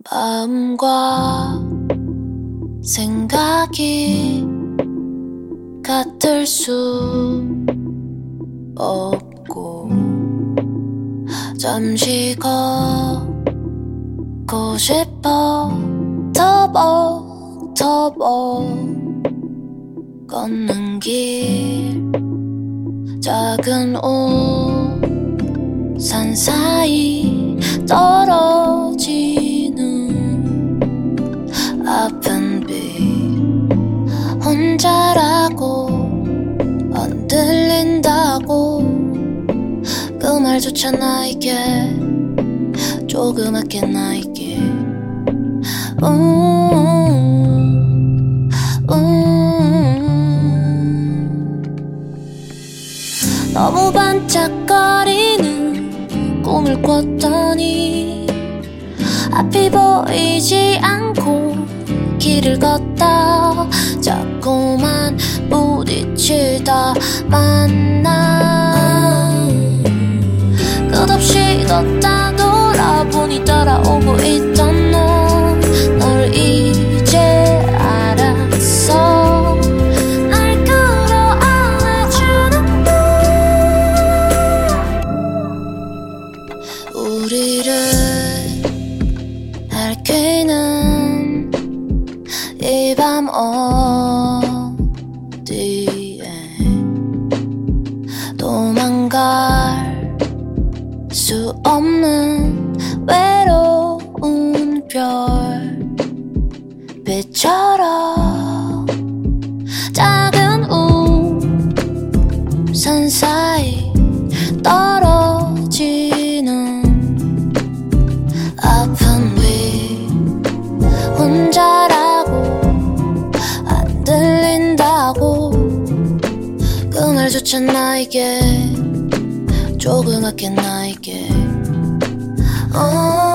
마음과 생각이 같을 수 없고 잠시 걷고 싶어 터벅터벅 걷는 길 작은 우산 사이 떨어지는 아픈 비 혼자라고 안 들린다고 그 말조차 나에게 조그맣게 나에게 너무 반짝거리는 꿈을 꿨더니 앞이 보이지 않고 길을 걷다 자꾸만 부딪히다 만나 끝없이 걷다 돌아보니 따라오고 있던 너를 이제 알았어 날 끌어안아주는 너 우리를 밝히는 이 밤 어디에 도망갈 수 없는 외로운 별빛처럼 작은 우산 사이 떨어지는 아픈 위 혼자라고 안 들린다고 그 말조차 나에게 조그맣게 나에게